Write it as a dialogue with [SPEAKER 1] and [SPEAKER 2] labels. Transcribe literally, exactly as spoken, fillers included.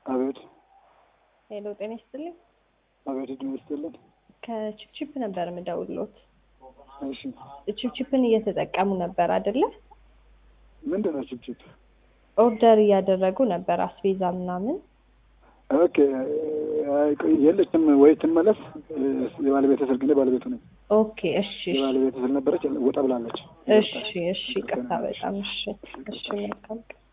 [SPEAKER 1] አቤት
[SPEAKER 2] ሄሎ ጤና ይስጥልኝ።
[SPEAKER 1] አቤት ጤና ይስጥልኝ።
[SPEAKER 2] ከቺፕቺፕ ነበር የምደውልዎት።
[SPEAKER 1] እሺ
[SPEAKER 2] ቺፕቺፕን እየተጠቀሙ ነበር አይደለ?
[SPEAKER 1] ምንድነው ቺፕቺፕ?
[SPEAKER 2] ኦርደር እያደረጉ ነበር አስቤዛ ምናምን።
[SPEAKER 1] ኦኬ የለችም ወይ ትመለስ? የባለቤት ስልክ ነው፣ ባለቤቱ ነኝ።
[SPEAKER 2] ኦኬ እሺ
[SPEAKER 1] የባለቤት ስልክ ነበረች፣ ወጣ ብላለች።
[SPEAKER 2] እሺ እሺ፣ ቀጣ በጣም እሺ እሺ፣ መልካም